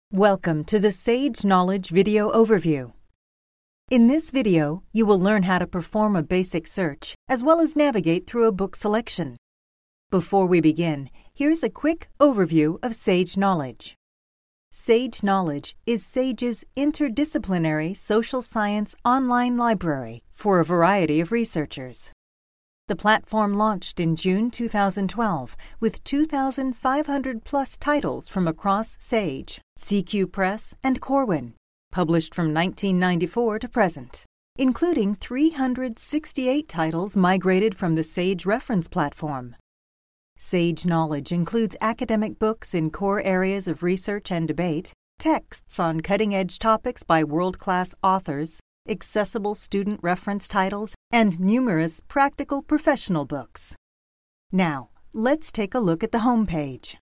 Welcome to the Sage Knowledge Video Overview. In this video, you will learn how to perform a basic search, as well as navigate through a book selection. Before we begin, here's a quick overview of Sage Knowledge. Sage Knowledge is Sage's interdisciplinary social science online library for a variety of researchers. The platform launched in June 2012 with 2,500-plus titles from across Sage, CQ Press, and Corwin, published from 1994 to present, including 368 titles migrated from the Sage reference platform. Sage Knowledge includes academic books in core areas of research and debate, texts on cutting-edge topics by world-class authors, accessible student reference titles, and numerous practical professional books. Now, let's take a look at the homepage.